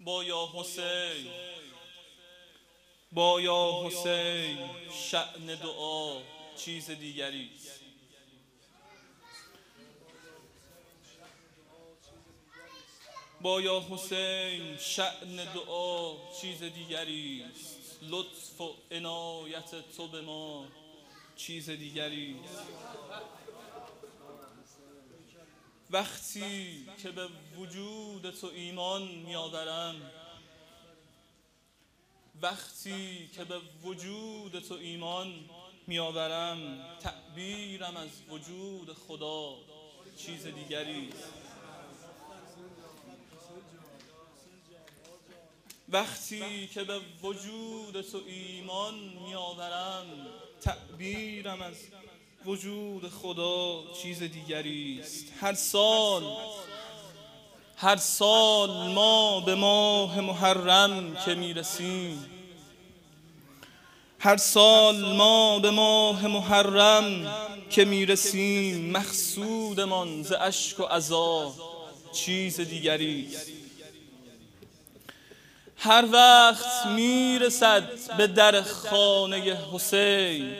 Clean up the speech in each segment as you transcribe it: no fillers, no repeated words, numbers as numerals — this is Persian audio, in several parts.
با یا حسین، با یا حسین شأن دعا چیز دیگری است. با یا حسین شأن دعا چیز دیگری است. لطف و عنایت تو به ما چیز دیگری است. وقتی که به وجود تو ایمان میآورم، وقتی که به وجود تو ایمان میآورم، تعبیرم از وجود خدا چیز دیگری است. وقتی که به وجود تو ایمان میآورم، تعبیرم از وجود خدا چیز دیگری است. هر سال ما به ماه محرم که میرسیم، هر سال ما به ماه محرم که میرسیم، مقصودمان ز اشک و عزا چیز دیگری است. هر وقت میرسد به در خانه حسین،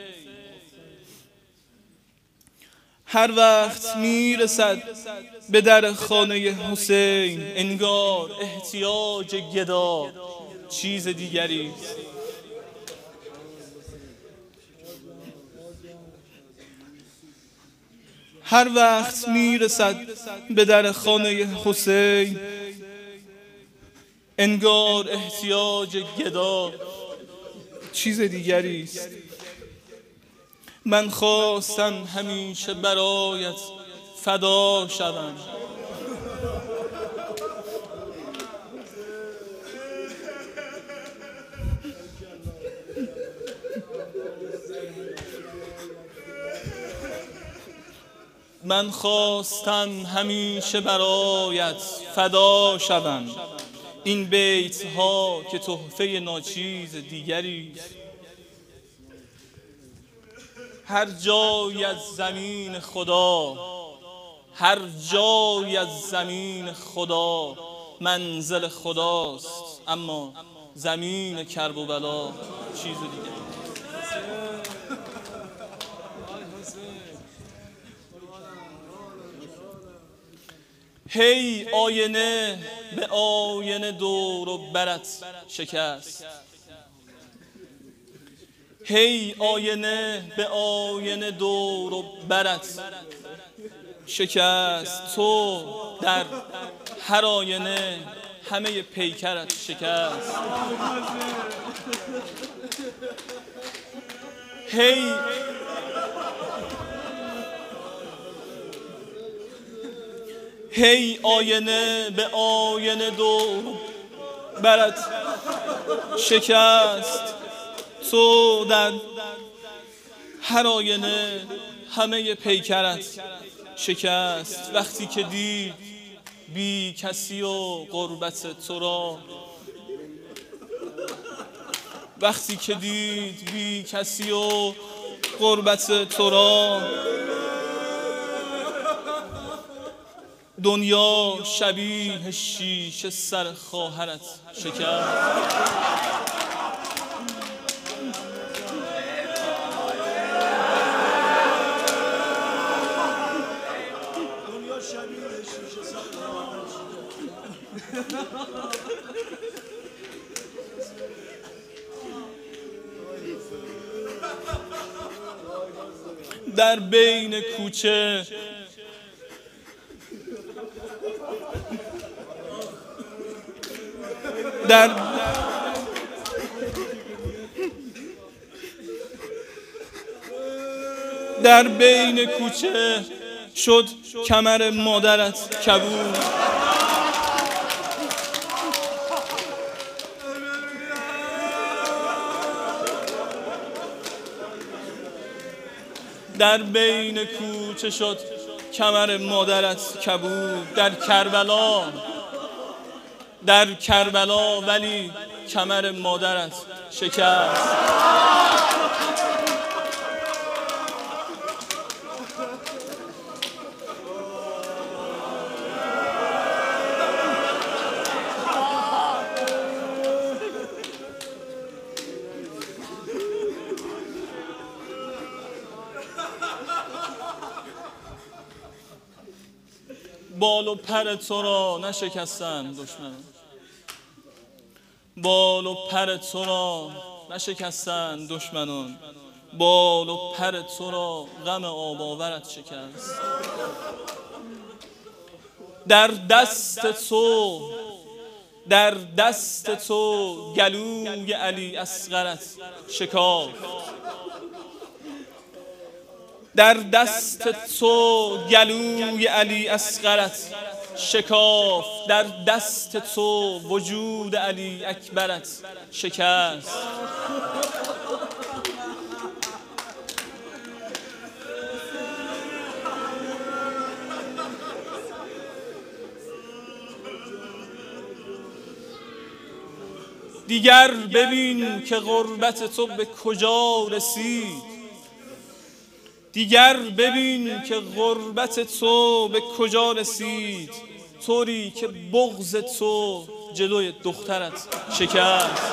هر وقت میرسد به در خانه حسین، انگار احتیاج گدا چیز دیگری است. هر وقت میرسد به در خانه حسین، انگار احتیاج گدا چیز دیگری است. من خواستم همیشه برایت فدا شوم، من خواستم همیشه برایت فدا شوم. این بیت ها که تحفه ناچیز دیگری است. هر جای از زمین خدا، هر جای از زمین خدا منزل خداست، اما زمین کرب و بلا چیز دیگری. هی آینه به آینه دور و برت شکست، هی آینه به آینه دور و برت شکست. تو در هر آینه همه پیکرت شکست. هی آینه به آینه دور برت شکست. تو در هر آینه همه پیکرت شکست. وقتی که دید بی کسی و غربت تو را، وقتی که دید بی کسی و غربت تو را، دنیا شبیه شیشه سر خواهرت شکست. در بین کوچه در بین کوچه شد کمر مادرت کبود. در بین کوچه شد کمر مادرت کبود. در کربلا ولی کمر مادرت شکست. بال و پر تو را نشکستند دشمنان، بال و پر تو را نشکستند دشمنان، بال و پر تو را غم آب آورت شکست. در دست تو، در دست تو گلوی علی اصغرت شکافت، در دست تو گلوی علی اصغرت شکافت، در دست تو وجود علی اکبرت شکست. دیگر ببین که غربت تو به کجا رسید، دیگر ببین که غربت تو به کجا رسید، طوری که بغض تو جلوی دخترت شکست.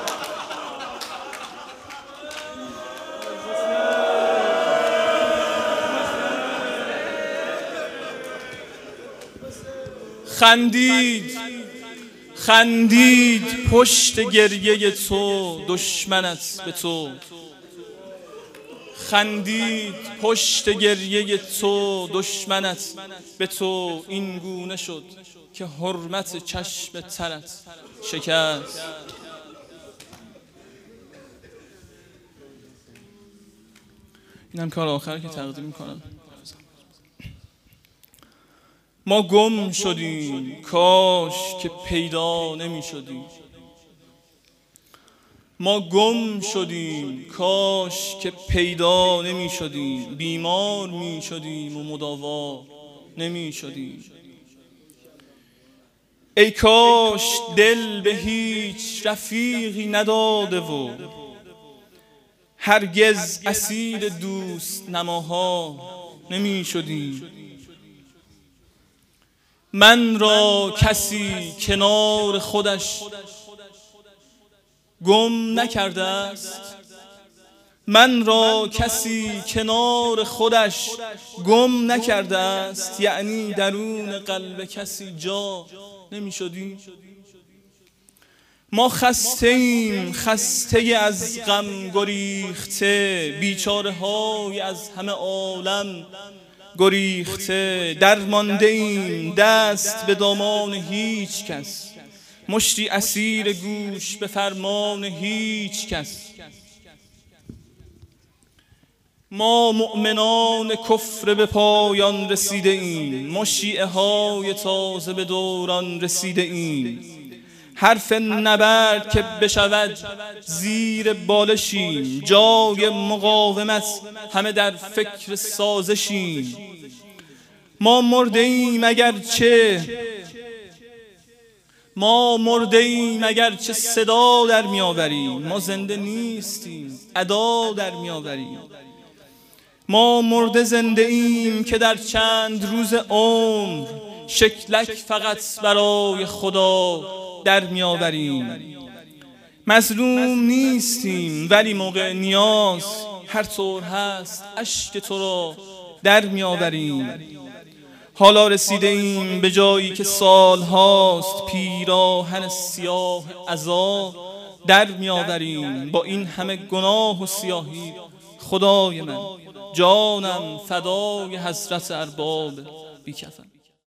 خندید خندید پشت گریه تو دشمنت به تو، خندید پشت گریه تو دشمنت به تو، این گونه شد که حرمت چشم ترت شکست. اینم کار آخر که تقدیم میکنم. ما گم شدیم کاش که پیدا نمی شدیم، ما گم شدیم کاش که پیدا نمی شدیم، بیمار می شدیم و مداوا نمی شدیم. ای کاش دل به هیچ رفیقی نداده و هرگز اسیر دوست نماها نمی شدیم. من را کسی کنار خودش گم نکرده است، من را کسی کنار خودش گم نکرده است، یعنی درون قلب کسی جا نمی شدیم. ما خسته ایم، خسته از غم گریخته، بیچاره های از همه عالم گریخته، درمانده ایم دست به دامان هیچ کس، مشتی اسیر گوش به فرمان هیچ کس. ما مؤمنان کفر به پایان رسیده ایم، ما شیعه های تازه به دوران رسیده ایم. حرف نبرد که بشود زیر بالشیم، جای مقاومت همه در فکر سازشیم. ما مرده ایم اگرچه صدا در میآوریم، ما زنده نیستیم ادا در میآوریم. ما مرده زنده ایم که در چند روز عمر شکلک فقط برای خدا در میآوریم. مظلوم نیستیم ولی موقع نیاز هر طور هست اشک تو را در میآوریم. حالا رسیده ایم به جایی که سال هاست پیراهن سیاه عزا در میآوریم. با این همه گناه و سیاهی خدای من جانم فدای حضرت ارباب بی کفن.